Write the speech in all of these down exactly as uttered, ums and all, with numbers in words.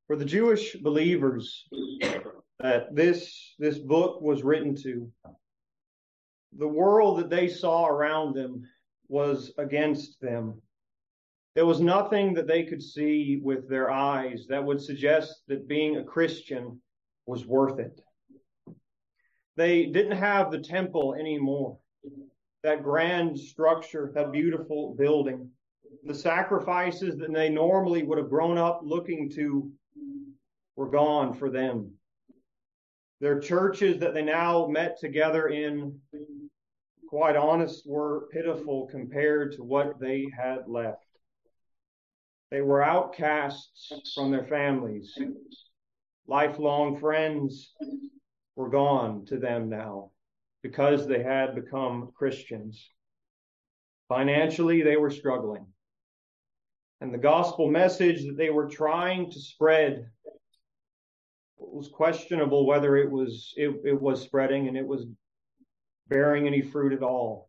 For the Jewish believers that this, this book was written to, the world that they saw around them was against them. There was nothing that they could see with their eyes that would suggest that being a Christian was worth it. They didn't have the temple anymore, that grand structure, that beautiful building. The sacrifices that they normally would have grown up looking to were gone for them. Their churches that they now met together in, quite honest, were pitiful compared to what they had left. They were outcasts from their families. Lifelong friends were gone to them now because they had become Christians. Financially, they were struggling. And the gospel message that they were trying to spread was questionable whether it was it, it was spreading and it was bearing any fruit at all.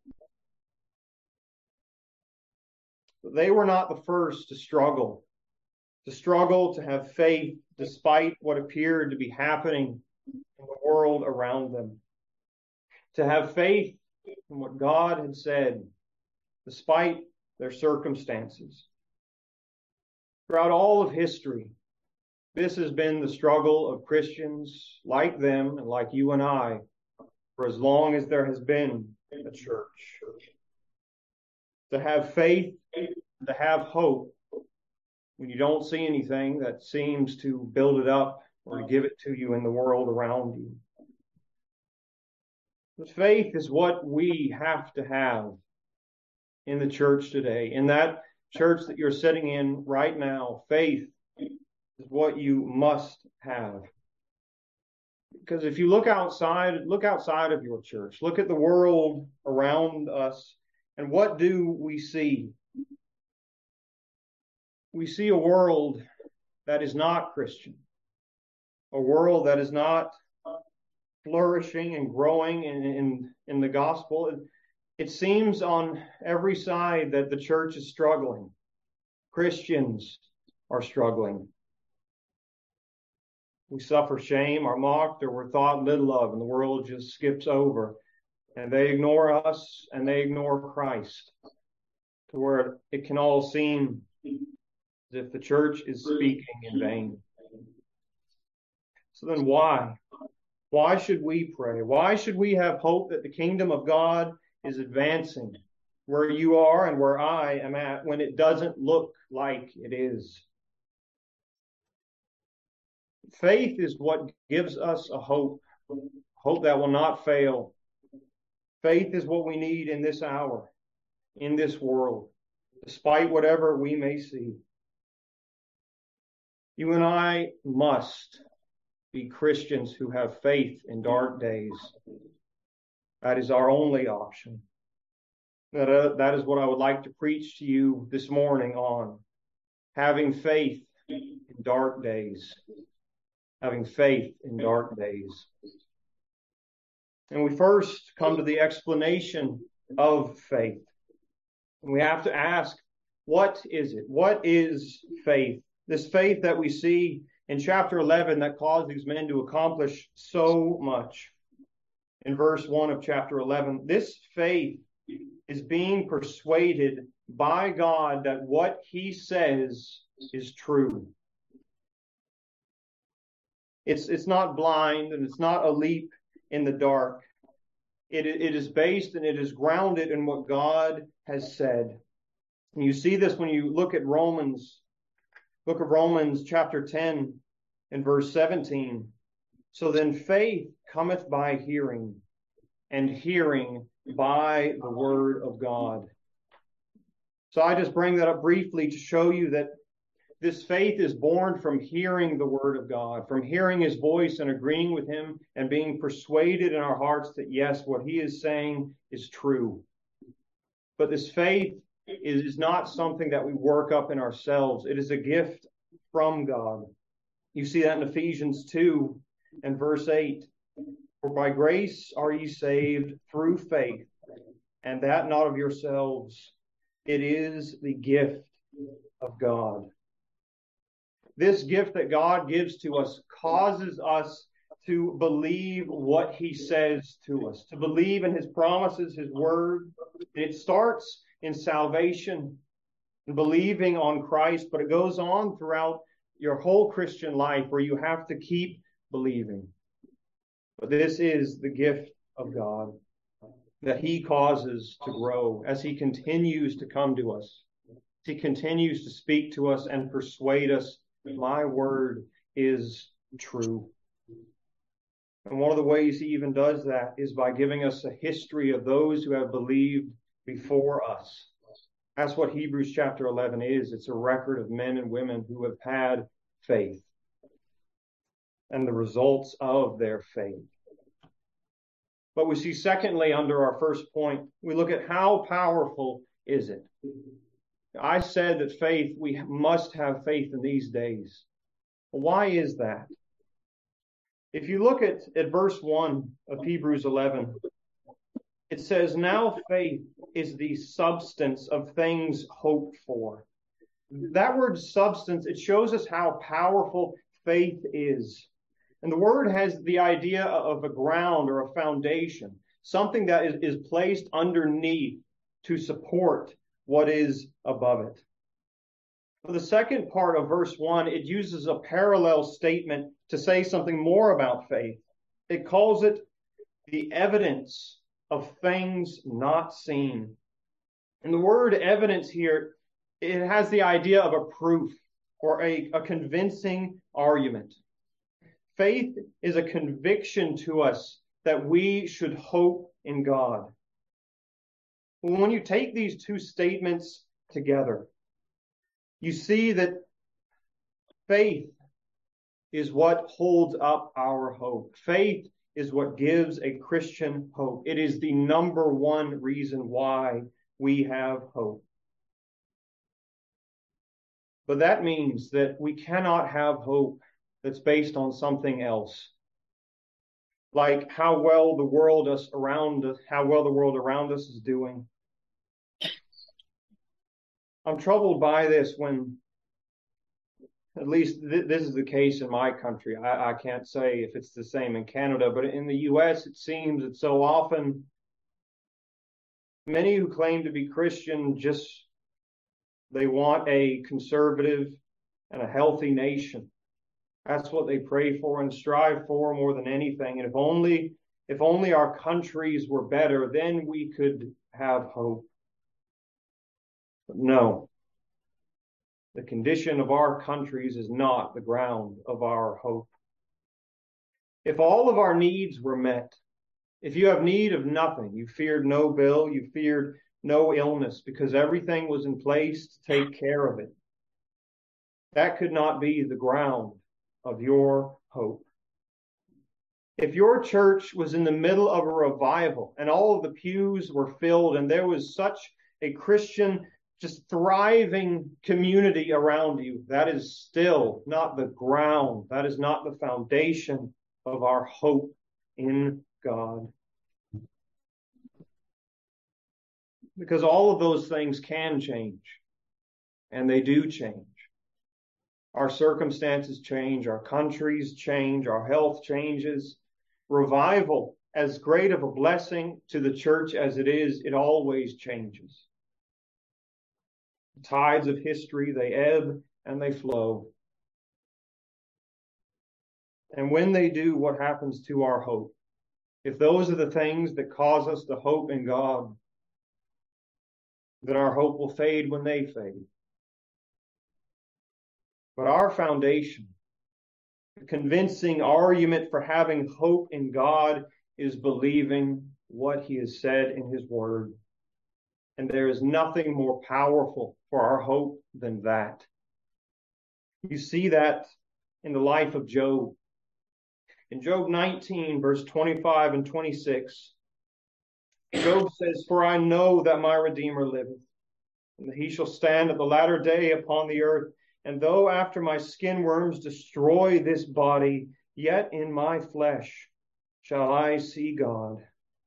But they were not the first to struggle, to struggle to have faith despite what appeared to be happening in the world around them, to have faith in what God had said despite their circumstances. Throughout all of history, this has been the struggle of Christians like them and like you and I for as long as there has been a church. To have faith, to have hope when you don't see anything that seems to build it up or to give it to you in the world around you. But faith is what we have to have in the church today. In that church that you're sitting in right now, faith is what you must have. Because if you look outside, look outside of your church, look at the world around us, and what do we see? We see a world that is not Christian, a world that is not flourishing and growing in, in, in the gospel. It, it seems on every side that the church is struggling. Christians are struggling. We suffer shame, are mocked, or we're thought little of, and the world just skips over. And they ignore us, and they ignore Christ, to where it can all seem as if the church is speaking in vain. So then why? Why should we pray? Why should we have hope that the kingdom of God is advancing where you are and where I am at when it doesn't look like it is? Faith is what gives us a hope, hope that will not fail. Faith is what we need in this hour, in this world, despite whatever we may see. You and I must be Christians who have faith in dark days. That is our only option. That, uh, that is what I would like to preach to you this morning on. Having faith in dark days. Having faith in dark days. And we first come to the explanation of faith. And we have to ask, what is it? What is faith? This faith that we see in chapter eleven that caused these men to accomplish so much. In verse one of chapter eleven, this faith is being persuaded by God that what he says is true. It's, it's not blind and it's not a leap in the dark. It, it is based and it is grounded in what God has said. And you see this when you look at Romans, book of Romans chapter ten and verse seventeen. So then faith cometh by hearing, and hearing by the word of God. So I just bring that up briefly to show you that this faith is born from hearing the word of God, from hearing his voice and agreeing with him and being persuaded in our hearts that yes, what he is saying is true. But this faith is, is not something that we work up in ourselves. It is a gift from God. You see that in Ephesians two and verse eight. For by grace are ye saved through faith, and that not of yourselves. It is the gift of God. this gift that God gives to us causes us to believe what he says to us, to believe in his promises, his word. It starts in salvation and believing on Christ, but it goes on throughout your whole Christian life where you have to keep believing. But this is the gift of God that he causes to grow as he continues to come to us. He continues to speak to us and persuade us, my word is true. And one of the ways he even does that is by giving us a history of those who have believed before us. That's what Hebrews chapter eleven is. It's a record of men and women who have had faith and the results of their faith. But we see secondly, under our first point, we look at how powerful is it. I said that faith, we must have faith in these days. Why is that? If you look at, at verse one of Hebrews eleven, it says, now faith is the substance of things hoped for. That word substance, it shows us how powerful faith is. And the word has the idea of a ground or a foundation, something that is, is placed underneath to support what is above it. For the second part of verse one, it uses a parallel statement to say something more about faith. It calls it the evidence of things not seen. And the word evidence here, it has the idea of a proof or a, a convincing argument. Faith is a conviction to us that we should hope in God. When you take these two statements together, you see that faith is what holds up our hope. Faith is what gives a Christian hope. It is the number one reason why we have hope. But that means that we cannot have hope that's based on something else, like how well the world us around us, how well the world around us is doing. I'm troubled by this when, at least th- this is the case in my country. I, I can't say if it's the same in Canada, but in the U S, it seems that so often many who claim to be Christian just, they want a conservative and a healthy nation. That's what they pray for and strive for more than anything. And if only, if only our countries were better, then we could have hope. But no, the condition of our countries is not the ground of our hope. If all of our needs were met, if you have need of nothing, you feared no bill, you feared no illness because everything was in place to take care of it, that could not be the ground of your hope. If your church was in the middle of a revival and all of the pews were filled and there was such a Christian, just thriving community around you, that is still not the ground. That is not the foundation of our hope in God. Because all of those things can change, and they do change. Our circumstances change, our countries change, our health changes. Revival, as great of a blessing to the church as it is, it always changes. The tides of history, they ebb and they flow. And when they do, what happens to our hope? If those are the things that cause us to hope in God, then our hope will fade when they fade. But our foundation, the convincing argument for having hope in God, is believing what he has said in his word. And there is nothing more powerful for our hope than that. You see that in the life of Job. In Job nineteen, verse twenty-five and twenty-six, Job says, "For I know that my Redeemer liveth, and that he shall stand at the latter day upon the earth. And though after my skin worms destroy this body, yet in my flesh shall I see God."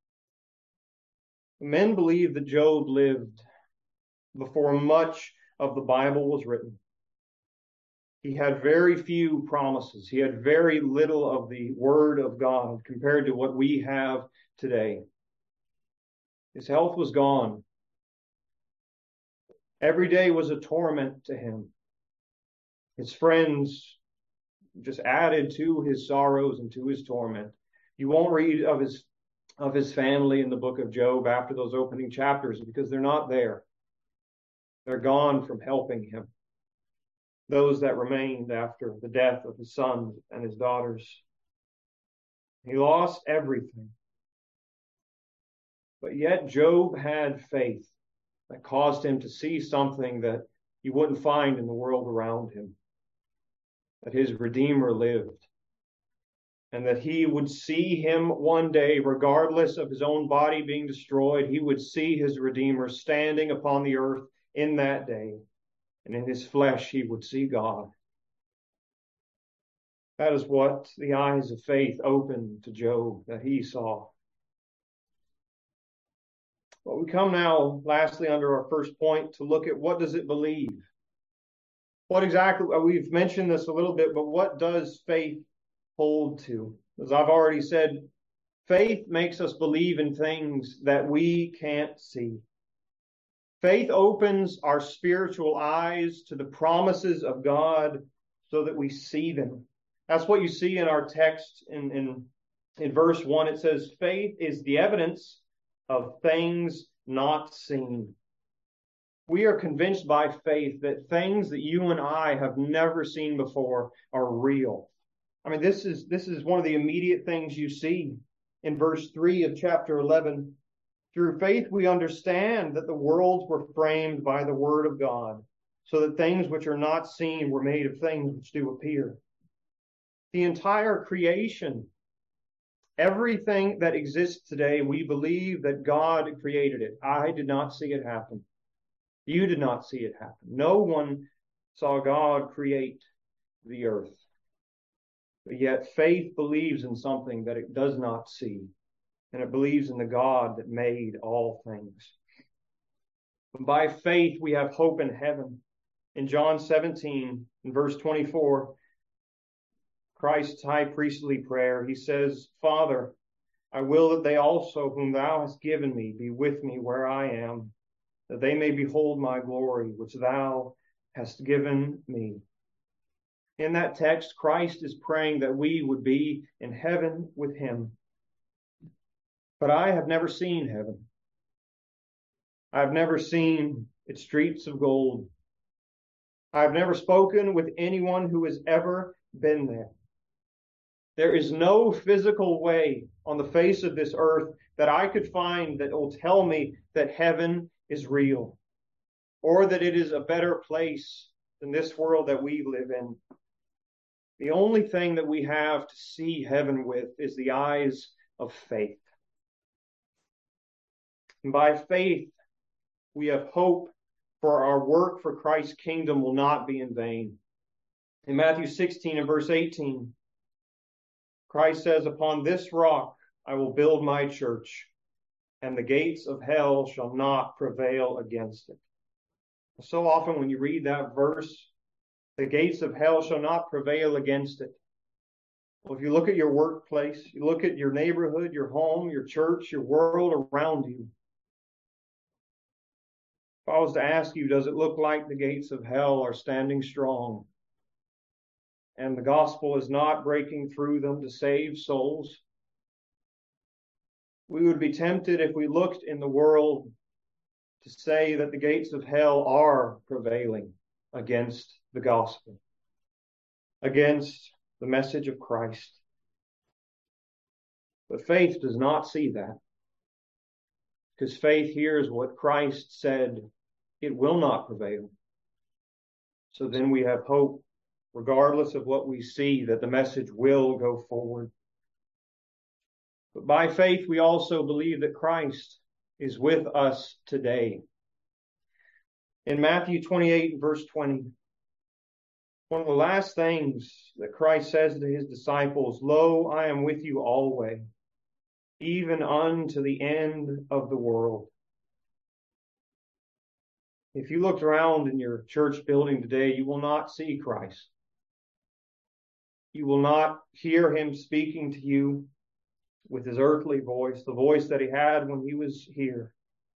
Men believe that Job lived before much of the Bible was written. He had very few promises. He had very little of the Word of God compared to what we have today. His health was gone. Every day was a torment to him. His friends just added to his sorrows and to his torment. You won't read of his of his family in the book of Job after those opening chapters because they're not there. They're gone from helping him. Those that remained after the death of his sons and his daughters. He lost everything. But yet Job had faith that caused him to see something that he wouldn't find in the world around him. That his Redeemer lived. And that he would see him one day, regardless of his own body being destroyed, he would see his Redeemer standing upon the earth in that day. And in his flesh, he would see God. That is what the eyes of faith opened to Job, that he saw. But we come now, lastly, under our first point, to look at what does it believe? What exactly, we've mentioned this a little bit, but what does faith hold to? As I've already said, faith makes us believe in things that we can't see. Faith opens our spiritual eyes to the promises of God so that we see them. That's what you see in our text in, in, in verse one. It says, faith is the evidence of things not seen. We are convinced by faith that things that you and I have never seen before are real. I mean, this is this is one of the immediate things you see in verse three of chapter eleven. Through faith, we understand that the worlds were framed by the word of God, so that things which are not seen were made of things which do appear. The entire creation, everything that exists today, we believe that God created it. I did not see it happen. You did not see it happen. No one saw God create the earth. But yet faith believes in something that it does not see. And it believes in the God that made all things. And by faith, we have hope in heaven. In John seventeen, in verse twenty-four, Christ's high priestly prayer, he says, Father, I will that they also, whom thou hast given me, be with me where I am, that they may behold my glory, which thou hast given me. In that text, Christ is praying that we would be in heaven with him. But I have never seen heaven. I've never seen its streets of gold. I've never spoken with anyone who has ever been there. There is no physical way on the face of this earth that I could find that will tell me that heaven is real, or that it is a better place than this world that we live in. The only thing that we have to see heaven with is the eyes of faith. And by faith, we have hope for our work for Christ's kingdom will not be in vain. In Matthew sixteen and verse eighteen, Christ says, upon this rock I will build my church, and the gates of hell shall not prevail against it. So often when you read that verse, the gates of hell shall not prevail against it. Well, if you look at your workplace, you look at your neighborhood, your home, your church, your world around you. If I was to ask you, does it look like the gates of hell are standing strong and the gospel is not breaking through them to save souls? We would be tempted if we looked in the world to say that the gates of hell are prevailing against the gospel, against the message of Christ. But faith does not see that, because faith hears what Christ said, it will not prevail. So then we have hope, regardless of what we see, that the message will go forward. But by faith, we also believe that Christ is with us today. In Matthew twenty-eight, verse twenty, one of the last things that Christ says to his disciples, lo, I am with you always, even unto the end of the world. If you looked around in your church building today, you will not see Christ. You will not hear him speaking to you with his earthly voice, the voice that he had when he was here.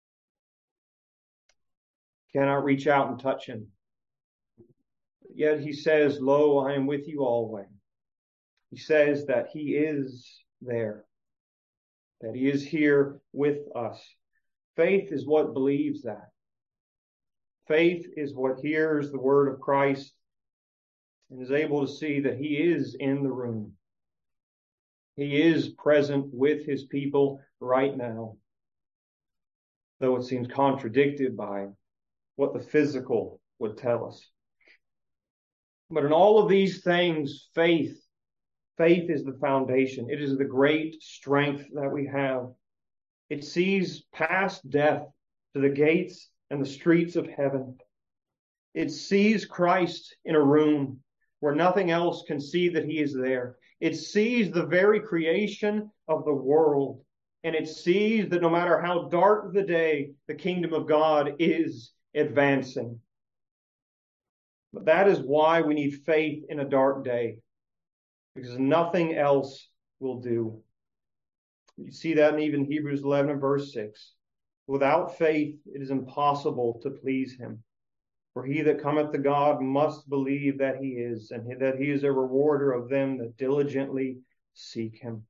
You cannot reach out and touch him. Yet he says, "Lo, I am with you always." He says that he is there, that he is here with us. Faith is what believes that. Faith is what hears the word of Christ and is able to see that he is in the room. He is present with his people right now, though it seems contradicted by what the physical would tell us. But in all of these things, faith, faith is the foundation. It is the great strength that we have. It sees past death to the gates and the streets of heaven. It sees Christ in a room where nothing else can see that he is there. It sees the very creation of the world. And it sees that no matter how dark the day, the kingdom of God is advancing. But that is why we need faith in a dark day, because nothing else will do. You see that in even Hebrews eleven and verse six. Without faith, it is impossible to please him. For he that cometh to God must believe that he is, and that he is a rewarder of them that diligently seek him.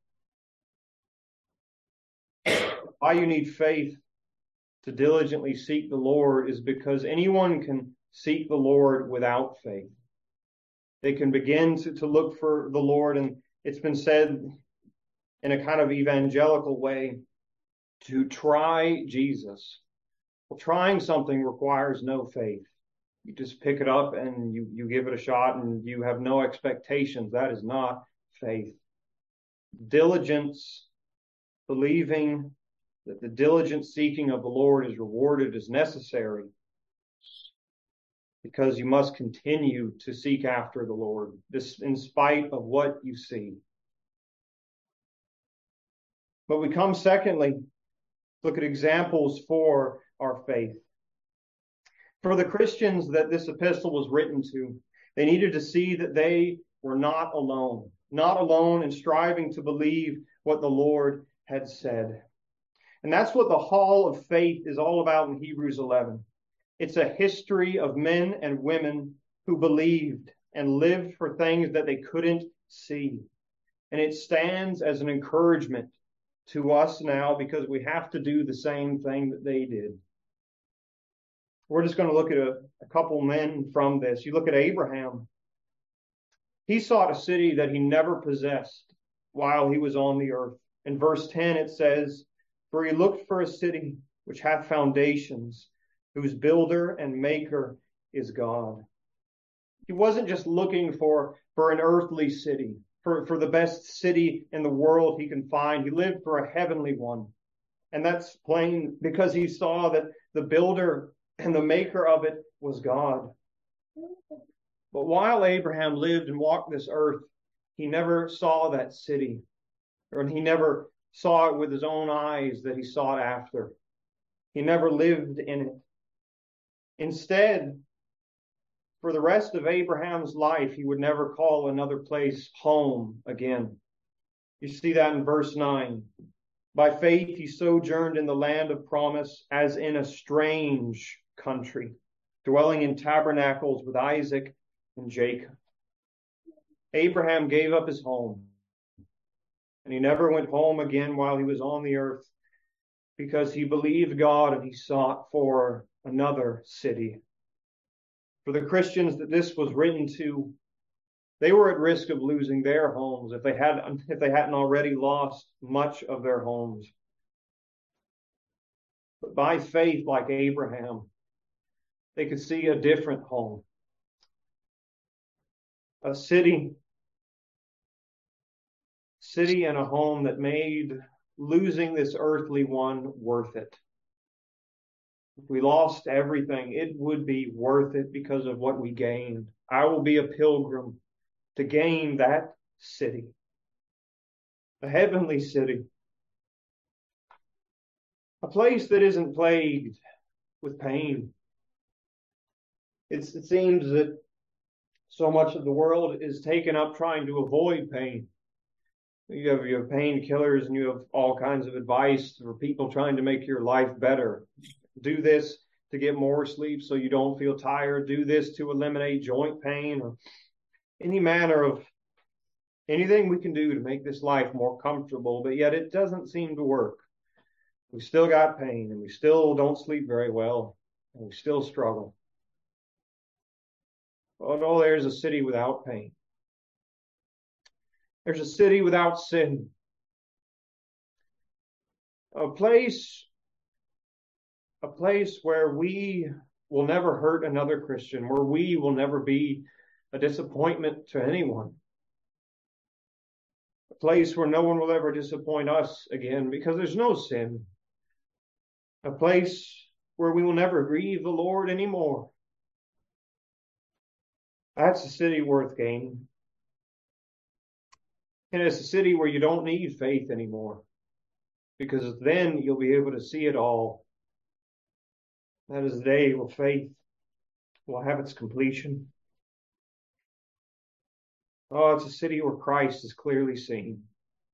Why you need faith to diligently seek the Lord is because anyone can seek the Lord without faith. They can begin to, to look for the Lord, and it's been said in a kind of evangelical way to try Jesus. Well, trying something requires no faith. You just pick it up and you, you give it a shot and you have no expectations. That is not faith. Diligence, believing that the diligent seeking of the Lord is rewarded, is necessary, because you must continue to seek after the Lord, this in spite of what you see. But we come secondly, look at examples for our faith. For the Christians that this epistle was written to, they needed to see that they were not alone, not alone in striving to believe what the Lord had said. And that's what the Hall of Faith is all about in Hebrews eleven. It's a history of men and women who believed and lived for things that they couldn't see. And it stands as an encouragement to us now, because we have to do the same thing that they did. We're just going to look at a, a couple men from this. You look at Abraham. He sought a city that he never possessed while he was on the earth. In verse ten it says, "For he looked for a city which hath foundations, whose builder and maker is God." He wasn't just looking for, for an earthly city, for, for the best city in the world he can find. He lived for a heavenly one. And that's plain because he saw that the builder and the maker of it was God. But while Abraham lived and walked this earth, he never saw that city, or he never saw it with his own eyes that he sought after. He never lived in it. Instead, for the rest of Abraham's life, he would never call another place home again. You see that in verse nine. By faith he sojourned in the land of promise, as in a strange country, dwelling in tabernacles with Isaac and Jacob. Abraham gave up his home, and he never went home again while he was on the earth, because he believed God and he sought for another city. For the Christians that this was written to, they were at risk of losing their homes if they had if they hadn't already lost much of their homes. But by faith, like Abraham, they could see a different home, a city, city and a home that made losing this earthly one worth it. If we lost everything, it would be worth it because of what we gained. I will be a pilgrim to gain that city, a heavenly city, a place that isn't plagued with pain. It's, it seems that So much of the world is taken up trying to avoid pain. You have, you have painkillers and you have all kinds of advice for people trying to make your life better. Do this to get more sleep so you don't feel tired. Do this to eliminate joint pain, or any manner of anything we can do to make this life more comfortable, but yet it doesn't seem to work. We still got pain and we still don't sleep very well and we still struggle. Oh no, there's a city without pain. There's a city without sin. A place, a place where we will never hurt another Christian, where we will never be a disappointment to anyone. A place where no one will ever disappoint us again because there's no sin. A place where we will never grieve the Lord anymore. That's a city worth gaining. And it's a city where you don't need faith anymore, because then you'll be able to see it all. That is the day where faith will have its completion. Oh, it's a city where Christ is clearly seen.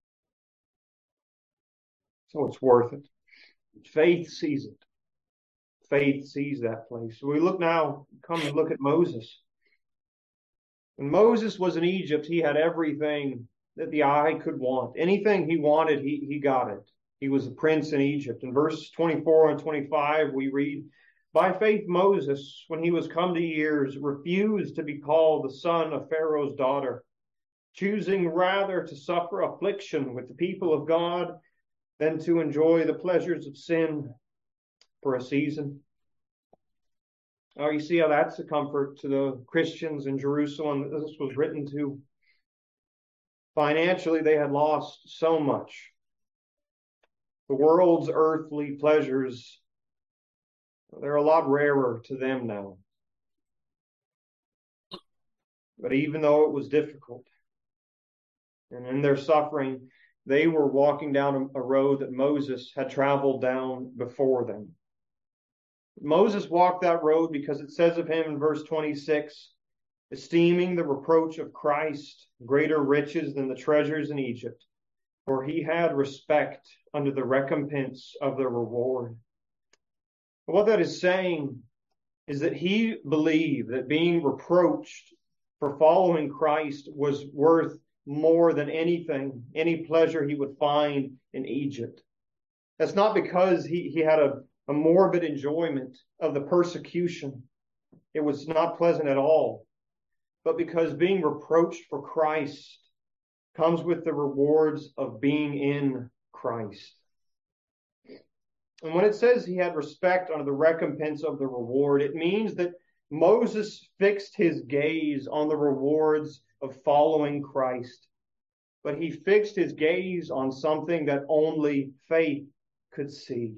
So it's worth it. Faith sees it. Faith sees that place. So we look now, come and look at Moses. When Moses was in Egypt, he had everything that the eye could want. Anything he wanted, he, he got it. He was a prince in Egypt. In verse twenty-four and twenty-five, we read, by faith Moses, when he was come to years, refused to be called the son of Pharaoh's daughter, choosing rather to suffer affliction with the people of God than to enjoy the pleasures of sin for a season. Oh, you see how that's a comfort to the Christians in Jerusalem that this was written to. Financially, they had lost so much. The world's earthly pleasures, they're a lot rarer to them now. But even though it was difficult, and in their suffering, they were walking down a road that Moses had traveled down before them. Moses walked that road because it says of him in verse twenty-six, esteeming the reproach of Christ greater riches than the treasures in Egypt, for he had respect unto the recompense of the reward. But what that is saying is that he believed that being reproached for following Christ was worth more than anything, any pleasure he would find in Egypt. That's not because he, he had a, a morbid enjoyment of the persecution. It was not pleasant at all. But because being reproached for Christ comes with the rewards of being in Christ. And when it says he had respect under the recompense of the reward, it means that Moses fixed his gaze on the rewards of following Christ. But he fixed his gaze on something that only faith could see.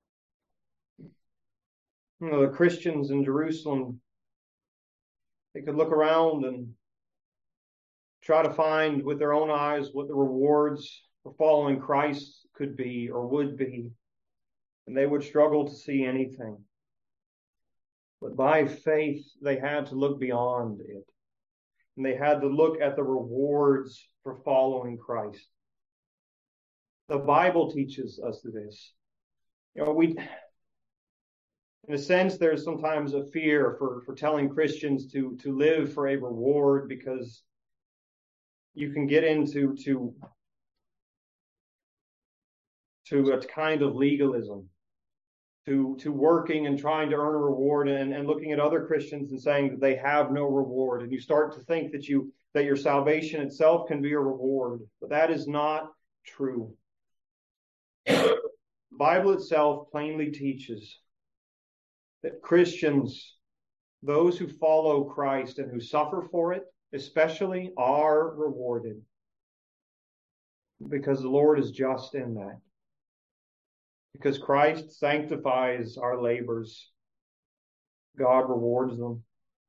You know, the Christians in Jerusalem, they could look around and try to find with their own eyes what the rewards for following Christ could be or would be. And they would struggle to see anything. But by faith, they had to look beyond it. And they had to look at the rewards for following Christ. The Bible teaches us this. You know, we, in a sense, there's sometimes a fear for, for telling Christians to, to live for a reward, because you can get into to, to a kind of legalism, to, to working and trying to earn a reward, and, and looking at other Christians and saying that they have no reward. And you start to think that you that your salvation itself can be a reward. But that is not true. The Bible itself plainly teaches that Christians, those who follow Christ and who suffer for it, especially, are rewarded, because the Lord is just in that. Because Christ sanctifies our labors, God rewards them.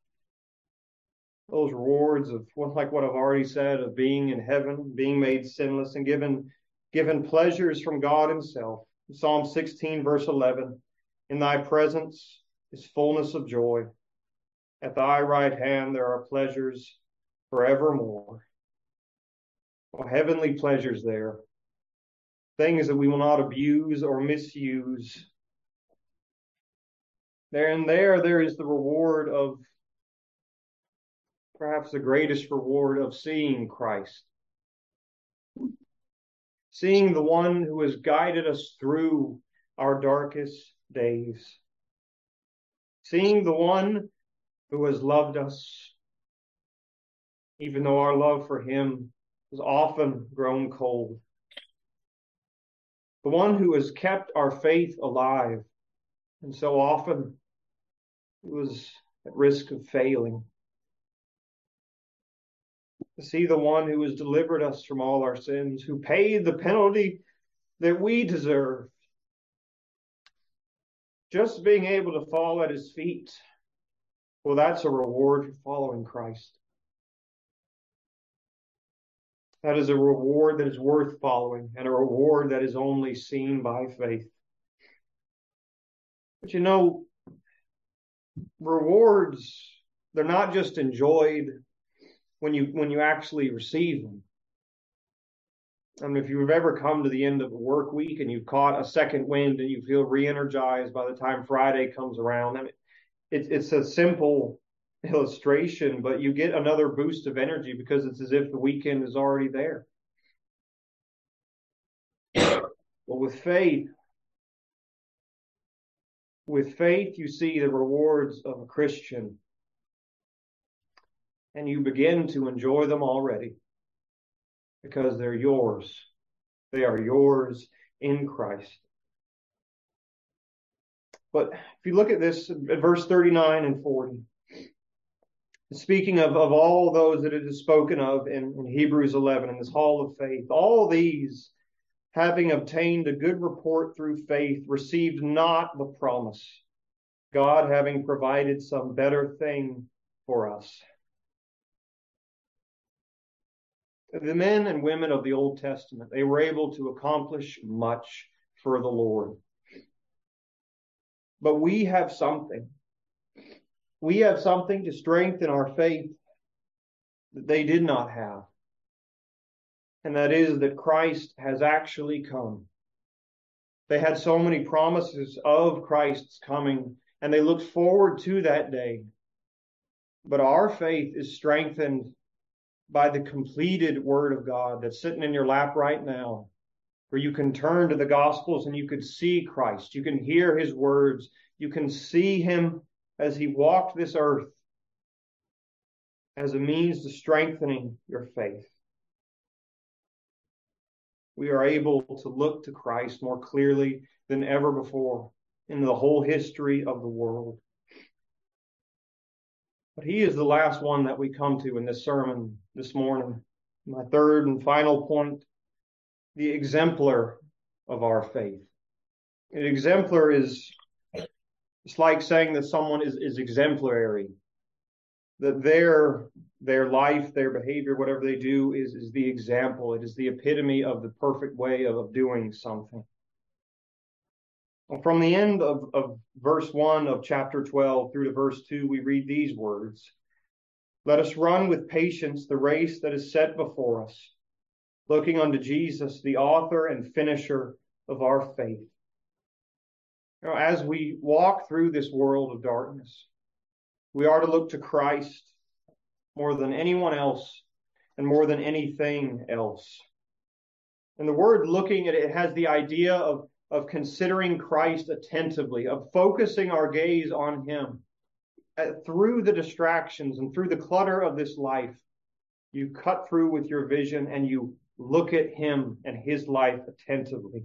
Those rewards of, like what I've already said, of being in heaven, being made sinless, and given, given pleasures from God himself. Psalm sixteen, verse eleven, in thy presence is fullness of joy. At thy right hand there are pleasures forevermore. Oh, heavenly pleasures there. Things that we will not abuse or misuse. There and there, there is the reward of, perhaps the greatest reward of seeing Christ. Seeing the one who has guided us through our darkest days. Seeing the one who has loved us, even though our love for him has often grown cold. The one who has kept our faith alive, and so often it was at risk of failing. To see the one who has delivered us from all our sins, who paid the penalty that we deserved. Just being able to fall at his feet, well, that's a reward for following Christ. That is a reward that is worth following, and a reward that is only seen by faith. But you know, rewards, they're not just enjoyed when you when you actually receive them. I mean, if you've ever come to the end of a work week and you've caught a second wind and you feel re-energized by the time Friday comes around, I mean, it's it's a simple illustration, but you get another boost of energy because it's as if the weekend is already there. Well, with faith, with faith, you see the rewards of a Christian, and you begin to enjoy them already because they're yours. They are yours in Christ. But if you look at this at verse thirty-nine and forty, speaking of, of all those that it is spoken of in, in Hebrews eleven, in this hall of faith, all these, having obtained a good report through faith, received not the promise, God having provided some better thing for us. The men and women of the Old Testament, they were able to accomplish much for the Lord. But we have something. We have something to strengthen our faith that they did not have. And that is that Christ has actually come. They had so many promises of Christ's coming, and they looked forward to that day. But our faith is strengthened by the completed Word of God that's sitting in your lap right now, where you can turn to the Gospels and you could see Christ. You can hear his words. You can see him as he walked this earth as a means to strengthening your faith. We are able to look to Christ more clearly than ever before in the whole history of the world. But he is the last one that we come to in this sermon this morning. My third and final point, the exemplar of our faith. An exemplar is, it's like saying that someone is, is exemplary, that their, their life, their behavior, whatever they do is, is the example. It is the epitome of the perfect way of, of doing something. From the end of, of verse one of chapter twelve through to verse two, we read these words. Let us run with patience the race that is set before us, looking unto Jesus, the author and finisher of our faith. You know, as we walk through this world of darkness, we are to look to Christ more than anyone else and more than anything else. And the word looking at it has the idea of of considering Christ attentively, of focusing our gaze on him. Uh, through the distractions and through the clutter of this life, you cut through with your vision and you look at him and his life attentively.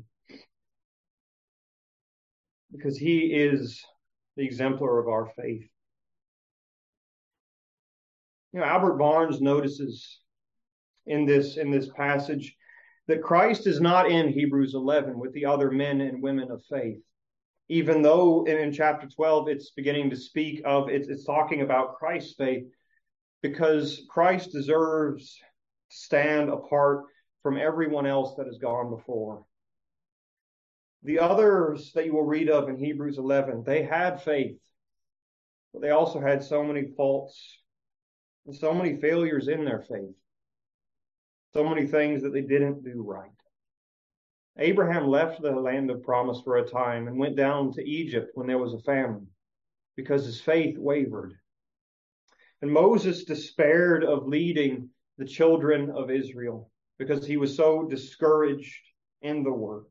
Because he is the exemplar of our faith. You know, Albert Barnes notices in this, in this passage that Christ is not in Hebrews eleven with the other men and women of faith, even though in, in chapter twelve it's beginning to speak of, it's, it's talking about Christ's faith, because Christ deserves to stand apart from everyone else that has gone before. The others that you will read of in Hebrews eleven, they had faith, but they also had so many faults and so many failures in their faith, so many things that they didn't do right. Abraham left the land of promise for a time and went down to Egypt when there was a famine because his faith wavered. And Moses despaired of leading the children of Israel because he was so discouraged in the work.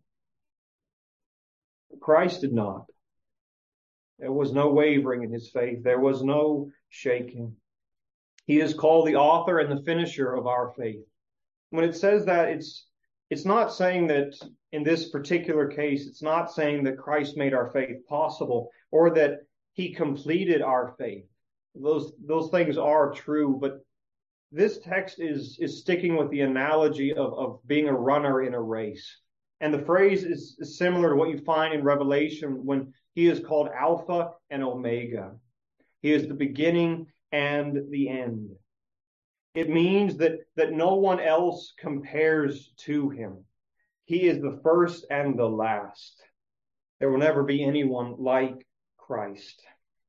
Christ did not. There was no wavering in his faith. There was no shaking. He is called the author and the finisher of our faith. When it says that, it's it's not saying that in this particular case, it's not saying that Christ made our faith possible or that he completed our faith. Those those things are true, but this text is is sticking with the analogy of, of being a runner in a race. And the phrase is, is similar to what you find in Revelation when he is called Alpha and Omega. He is the beginning and the end. It means that, that no one else compares to him. He is the first and the last. There will never be anyone like Christ.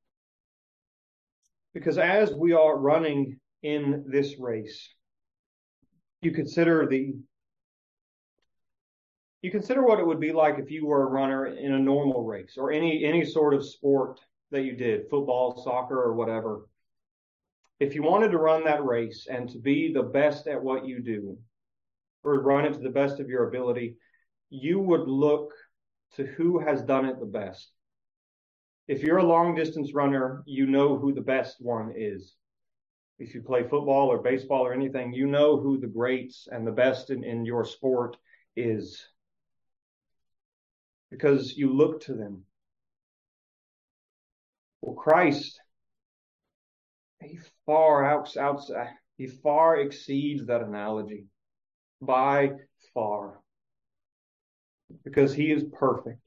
Because as we are running in this race, you consider the you consider what it would be like if you were a runner in a normal race or any any sort of sport that you did, football, soccer, or whatever. If you wanted to run that race and to be the best at what you do, or run it to the best of your ability, you would look to who has done it the best. If you're a long distance runner, you know who the best one is. If you play football or baseball or anything, you know who the greats and the best in, in your sport is. Because you look to them. Well, Christ, he far outs, outside, he far exceeds that analogy by far. Because he is perfect.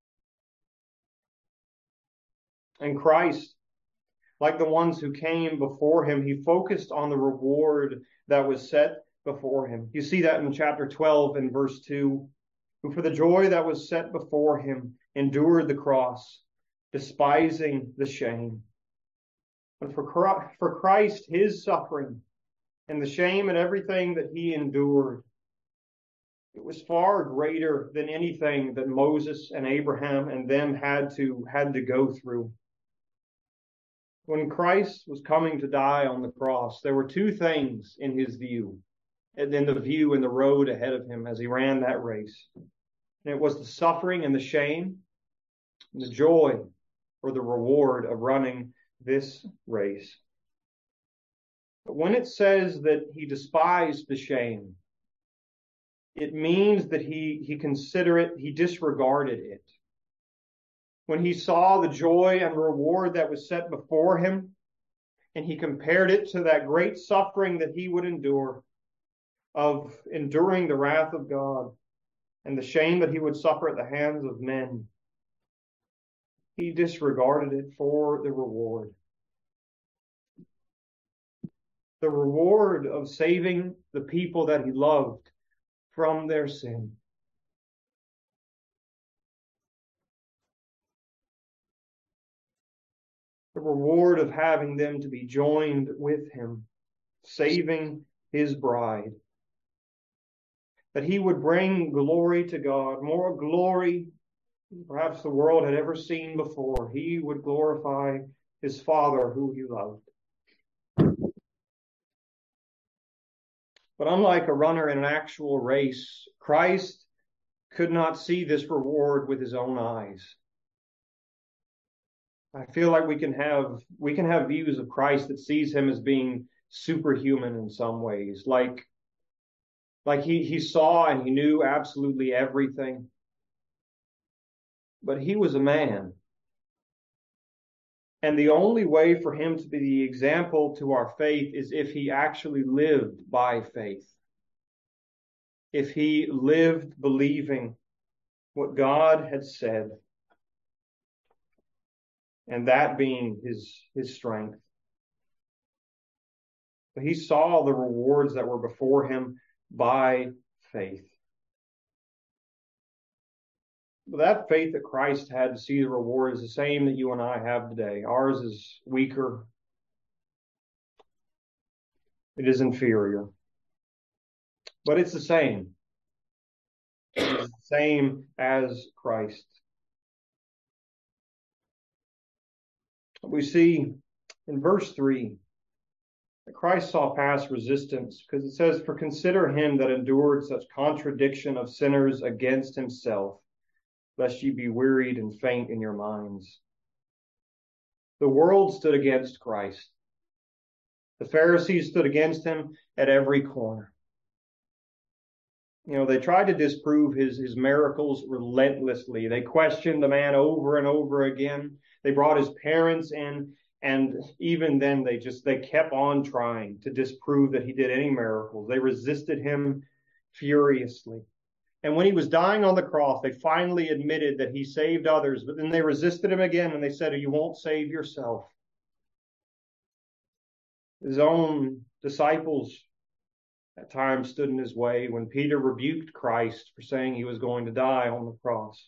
And Christ, like the ones who came before him, he focused on the reward that was set before him. You see that in chapter twelve and verse two. Who for the joy that was set before him endured the cross, despising the shame. But for for Christ, his suffering and the shame and everything that he endured, it was far greater than anything that Moses and Abraham and them had to had to go through. When Christ was coming to die on the cross, there were two things in his view, and in the view and the road ahead of him as he ran that race. And it was the suffering and the shame, and the joy or the reward of running this race. But when it says that he despised the shame, it means that he, he considered it, he disregarded it. When he saw the joy and reward that was set before him, and he compared it to that great suffering that he would endure, of enduring the wrath of God, and the shame that he would suffer at the hands of men, he disregarded it for the reward. The reward of saving the people that he loved from their sin. The reward of having them to be joined with him, saving his bride. That he would bring glory to God, more glory perhaps the world had ever seen before. He would glorify his Father who he loved. But unlike a runner in an actual race, Christ could not see this reward with his own eyes. I feel like we can have we can have views of Christ that sees him as being superhuman in some ways, like like he he saw and he knew absolutely everything. But he was a man. And the only way for him to be the example to our faith is if he actually lived by faith. If he lived believing what God had said, and that being his, his strength. But he saw the rewards that were before him by faith. But that faith that Christ had to see the reward is the same that you and I have today. Ours is weaker. It is inferior. But it's the same. It is the same as Christ. We see in verse three that Christ saw past resistance, because it says, "For consider him that endured such contradiction of sinners against himself, lest ye be wearied and faint in your minds." The world stood against Christ. The Pharisees stood against him at every corner. You know, they tried to disprove his, his miracles relentlessly. They questioned the man over and over again. They brought his parents in, and even then they just, they kept on trying to disprove that he did any miracles. They resisted him furiously. And when he was dying on the cross, they finally admitted that he saved others, but then they resisted him again and they said, "You won't save yourself." His own disciples at times stood in his way when Peter rebuked Christ for saying he was going to die on the cross.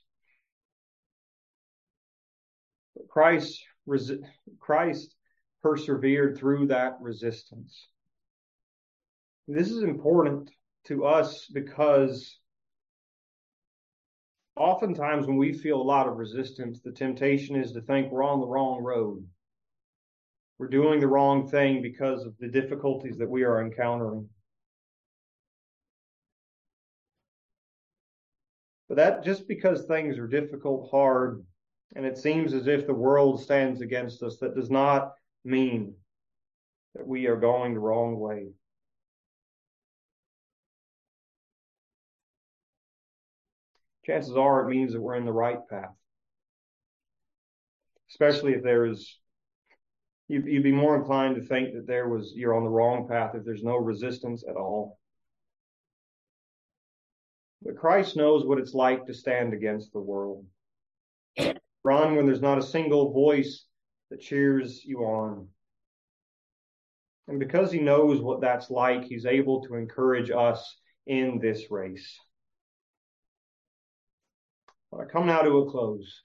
But Christ, Christ persevered through that resistance. This is important to us because oftentimes when we feel a lot of resistance, the temptation is to think we're on the wrong road. We're doing the wrong thing because of the difficulties that we are encountering. But that just because things are difficult, hard, and it seems as if the world stands against us, that does not mean that we are going the wrong way. Chances are it means that we're in the right path. Especially if there is, you'd, you'd be more inclined to think that there was, you're on the wrong path if there's no resistance at all. But Christ knows what it's like to stand against the world. Run when there's not a single voice that cheers you on. And because he knows what that's like, he's able to encourage us in this race. I come now to a close.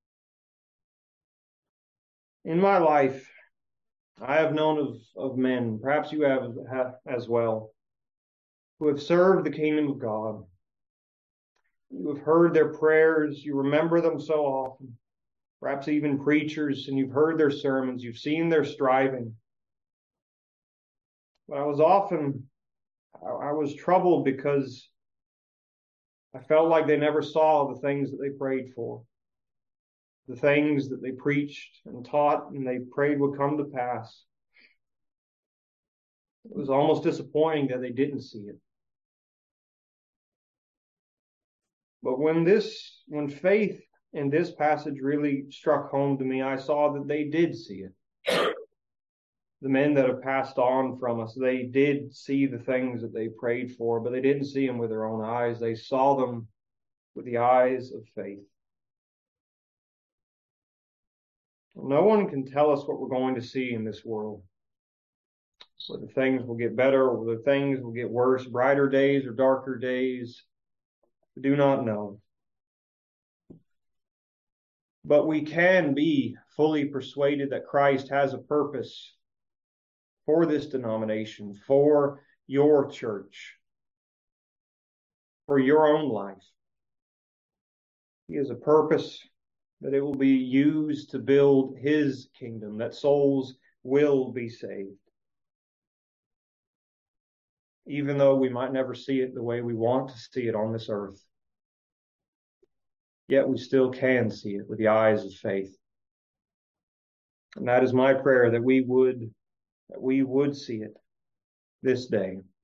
In my life, I have known of, of men, perhaps you have, have as well, who have served the kingdom of God. You have heard their prayers. You remember them so often. Perhaps even preachers, and you've heard their sermons. You've seen their striving. But I was often, I was troubled because I felt like they never saw the things that they prayed for, the things that they preached and taught and they prayed would come to pass. It was almost disappointing that they didn't see it. But when this, when faith in this passage really struck home to me, I saw that they did see it. The men that have passed on from us, they did see the things that they prayed for, but they didn't see them with their own eyes. They saw them with the eyes of faith. No one can tell us what we're going to see in this world. Whether things will get better or whether things will get worse, brighter days or darker days, we do not know. But we can be fully persuaded that Christ has a purpose for this denomination, for your church, for your own life. He has a purpose that it will be used to build his kingdom, that souls will be saved. Even though we might never see it the way we want to see it on this earth, yet we still can see it with the eyes of faith. And that is my prayer, that we would, that we would see it this day.